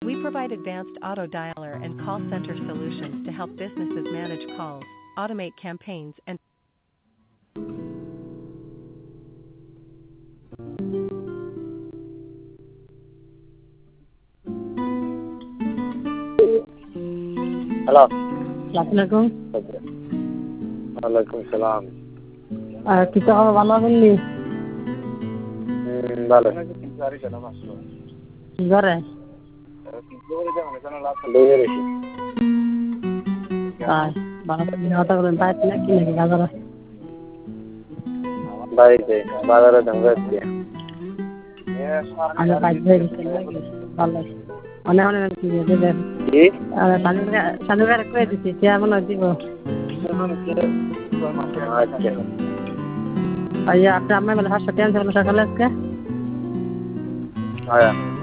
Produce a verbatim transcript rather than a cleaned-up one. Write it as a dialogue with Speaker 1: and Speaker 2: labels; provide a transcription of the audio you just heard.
Speaker 1: We provide advanced auto dialer and call center solutions to help businesses manage calls, automate campaigns, and
Speaker 2: Hello.
Speaker 3: Assalamualaikum.
Speaker 2: Waalaikumsalam.
Speaker 3: আর কিছু আমার ভালো বললি
Speaker 2: হুম ভালো।
Speaker 3: ঘরে
Speaker 2: দূরে রেখে।
Speaker 3: তাই ভালো কথা বলেন তাই নাকি নাকি বাজারে
Speaker 2: বাড়িতে বাজারে দাম যাচ্ছে।
Speaker 3: আমি পাইতে গেছি নাকি ভালো অনেক অনেক কি দেবে
Speaker 2: কি?
Speaker 3: আর সাজু সাজু করে কয়ে দিচ্ছি সে মনে দিব
Speaker 2: আচ্ছা।
Speaker 3: আইয়া আপনি আমার বেলা হাসপাতাল সকালে আজকে
Speaker 2: হ্যাঁ।